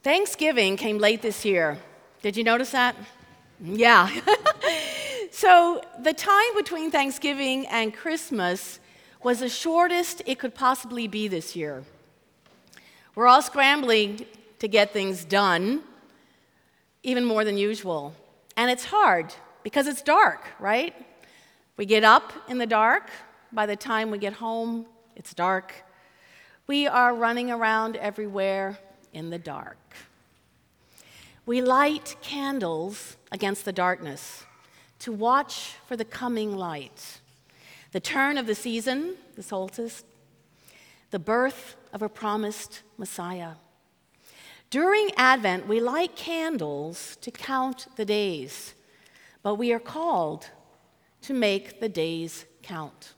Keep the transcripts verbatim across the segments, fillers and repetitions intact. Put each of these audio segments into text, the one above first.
Thanksgiving came late this year. Did you notice that? Yeah. So the time between Thanksgiving and Christmas was the shortest it could possibly be this year. We're all scrambling to get things done, even more than usual. And it's hard because it's dark, right? We get up in the dark. By the time we get home, it's dark. We are running around everywhere in the dark. We light candles against the darkness to watch for the coming light, the turn of the season, the solstice, the birth of a promised Messiah. During Advent, we light candles to count the days, but we are called to make the days count.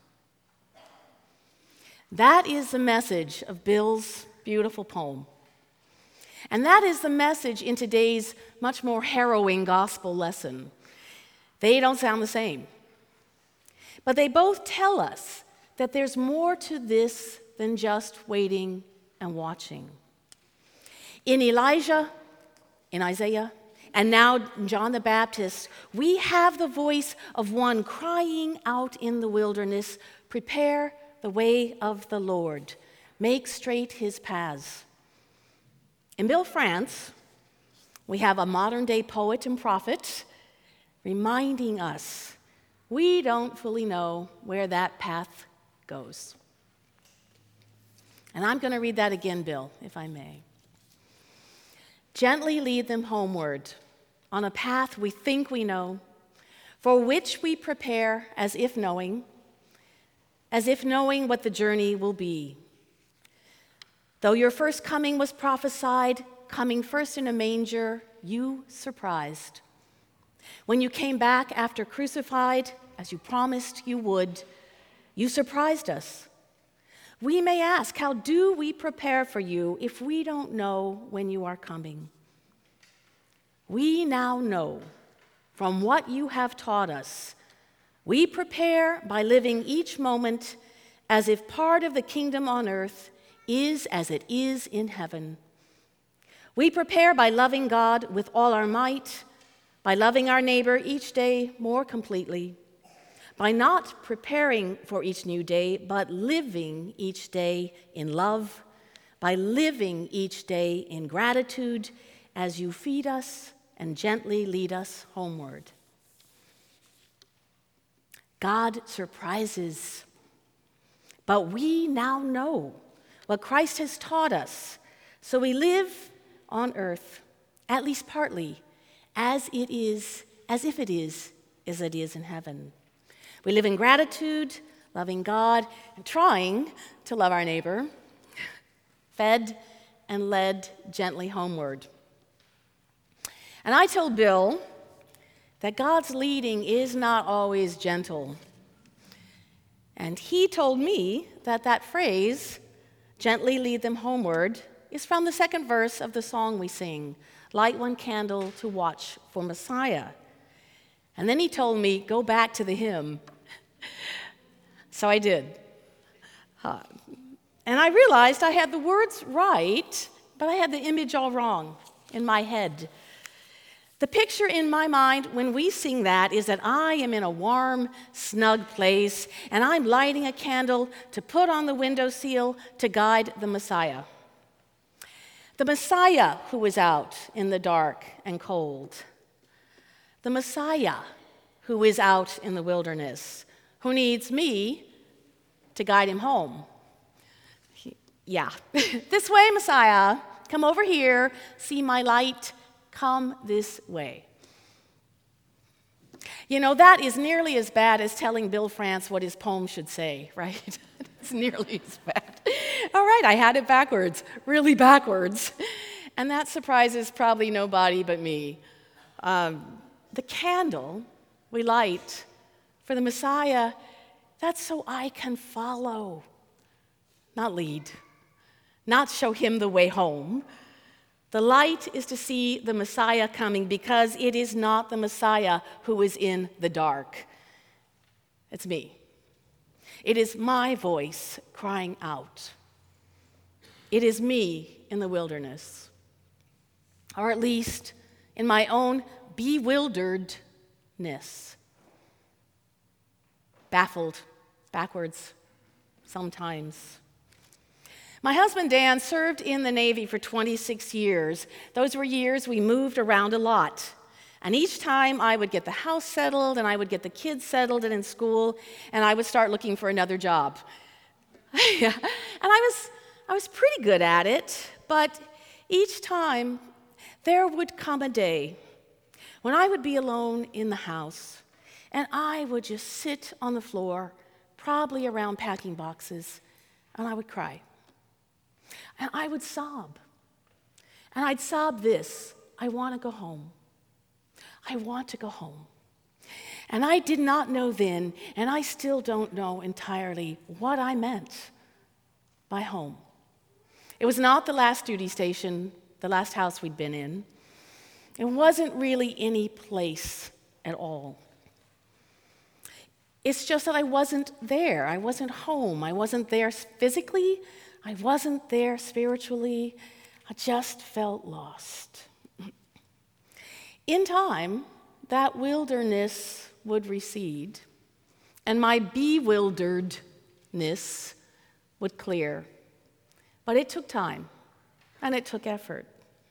That is the message of Bill's beautiful poem. And that is the message in today's much more harrowing gospel lesson. They don't sound the same. But they both tell us that there's more to this than just waiting and watching. In Elijah, in Isaiah, and now John the Baptist, we have the voice of one crying out in the wilderness, "Prepare the way of the Lord, make straight his paths." In Bill France, we have a modern-day poet and prophet reminding us we don't fully know where that path goes. And I'm going to read that again, Bill, if I may. Gently lead them homeward on a path we think we know, for which we prepare as if knowing, as if knowing what the journey will be. Though your first coming was prophesied, coming first in a manger, you surprised. When you came back after crucified, as you promised you would, you surprised us. We may ask, how do we prepare for you if we don't know when you are coming? We now know from what you have taught us. We prepare by living each moment as if part of the kingdom on earth is as it is in heaven. We prepare by loving God with all our might, by loving our neighbor each day more completely, by not preparing for each new day, but living each day in love, by living each day in gratitude as you feed us and gently lead us homeward. God surprises, but we now know what Christ has taught us, so we live on earth, at least partly, as it is, as if it is, as it is in heaven. We live in gratitude, loving God, and trying to love our neighbor, fed and led gently homeward. And I told Bill that God's leading is not always gentle. And he told me that that phrase, "gently lead them homeward," is from the second verse of the song we sing, "Light one candle to watch for Messiah." And then he told me, go back to the hymn. So I did. Uh, and I realized I had the words right, but I had the image all wrong in my head. The picture in my mind when we sing that is that I am in a warm, snug place, and I'm lighting a candle to put on the windowsill to guide the Messiah. The Messiah who is out in the dark and cold. The Messiah who is out in the wilderness, who needs me to guide him home. He, yeah, this way, Messiah, come over here, see my light, come this way. You know, that is nearly as bad as telling Bill France what his poem should say, right? It's nearly as bad. All right, I had it backwards, really backwards. And that surprises probably nobody but me. Um, the candle we light for the Messiah, that's so I can follow, not lead, not show him the way home. The light is to see the Messiah coming because it is not the Messiah who is in the dark. It's me. It is my voice crying out. It is me in the wilderness. or at least in my own bewilderedness. Baffled, backwards, sometimes. My husband Dan served in the Navy for twenty-six years. Those were years we moved around a lot. And each time I would get the house settled, and I would get the kids settled and in school, and I would start looking for another job. And I was, I was pretty good at it, but each time there would come a day when I would be alone in the house, and I would just sit on the floor, probably around packing boxes, and I would cry. And I would sob. And I'd sob this: I want to go home. I want to go home. And I did not know then, and I still don't know entirely, what I meant by home. It was not the last duty station, the last house we'd been in. It wasn't really any place at all. It's just that I wasn't there. I wasn't home. I wasn't there physically. I wasn't there spiritually. I just felt lost. In time, that wilderness would recede, and my bewilderedness would clear. But it took time, and it took effort.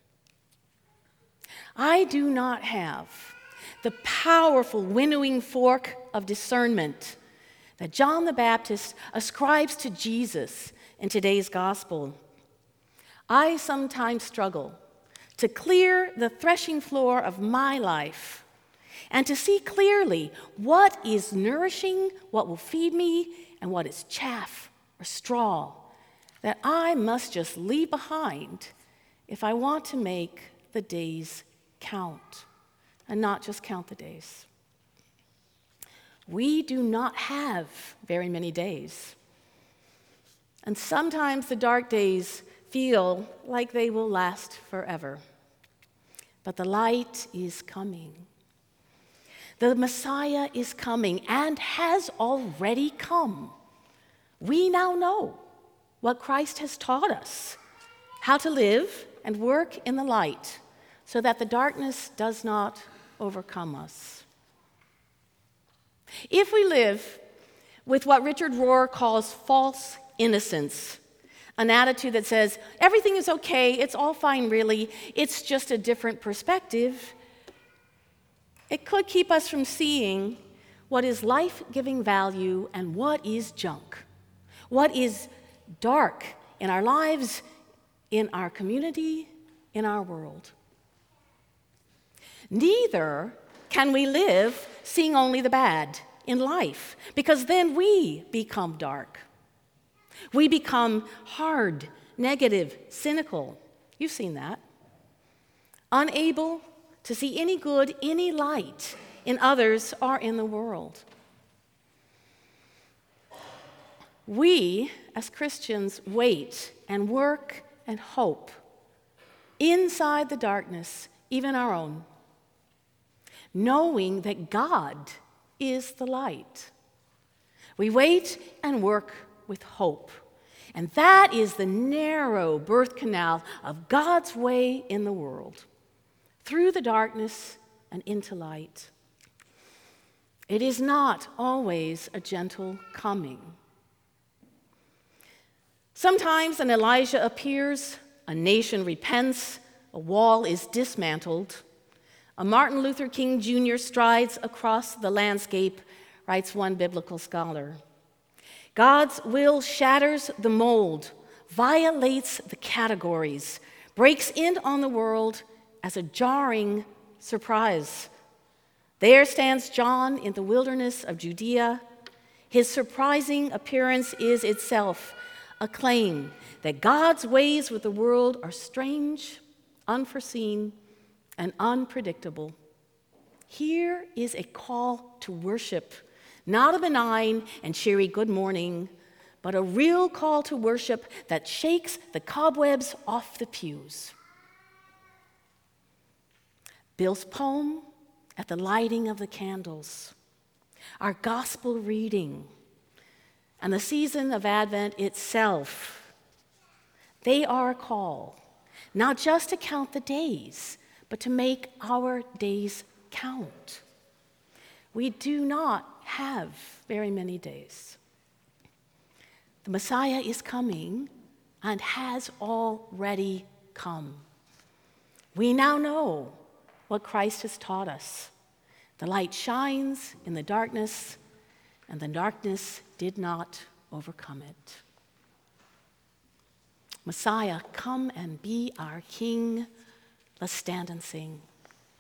I do not have the powerful winnowing fork of discernment that John the Baptist ascribes to Jesus in today's gospel. I sometimes struggle to clear the threshing floor of my life and to see clearly what is nourishing, what will feed me, and what is chaff or straw that I must just leave behind if I want to make the days count, and not just count the days. We do not have very many days. And sometimes the dark days feel like they will last forever. But the light is coming. The Messiah is coming and has already come. We now know what Christ has taught us, how to live and work in the light so that the darkness does not overcome us. If we live with what Richard Rohr calls false innocence, an attitude that says, everything is okay, it's all fine really, it's just a different perspective, it could keep us from seeing what is life-giving value and what is junk, what is dark in our lives, in our community, in our world. Neither can we live seeing only the bad in life, because then we become dark. We become hard, negative, cynical. You've seen that. Unable to see any good, any light in others or in the world. We, as Christians, wait and work and hope inside the darkness, even our own, knowing that God is the light. We wait and work with hope. And that is the narrow birth canal of God's way in the world, through the darkness and into light. It is not always a gentle coming. Sometimes an Elijah appears, a nation repents, a wall is dismantled, a Martin Luther King Junior strides across the landscape, writes one biblical scholar. God's will shatters the mold, violates the categories, breaks in on the world as a jarring surprise. There stands John in the wilderness of Judea. His surprising appearance is itself a claim that God's ways with the world are strange, unforeseen, and unpredictable. Here is a call to worship, not a benign and cheery good morning, but a real call to worship that shakes the cobwebs off the pews. Bill's poem, At the Lighting of the Candles, our gospel reading, and the season of Advent itself, they are a call not just to count the days, but to make our days count. We do not have very many days. The Messiah is coming and has already come. We now know what Christ has taught us. The light shines in the darkness, and the darkness did not overcome it. Messiah, come and be our King. Let's stand and sing.